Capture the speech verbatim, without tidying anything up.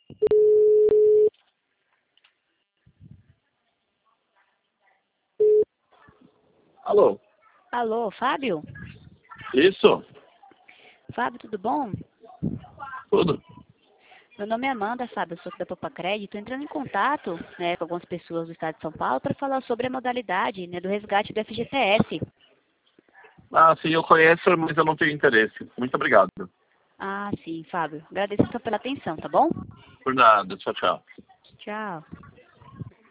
Alô? Alô, Fábio? Isso? Fábio, tudo bom? Tudo? Meu nome é Amanda, Fábio, eu sou da Popa Crédito, entrando em contato, né, com algumas pessoas do estado de São Paulo para falar sobre a modalidade, né, do resgate do F G T S. Ah, sim, eu conheço, mas eu não tenho interesse. Muito obrigado. Ah, sim, Fábio. Agradeço então pela atenção, tá bom? Por nada. Tchau, tchau. Tchau.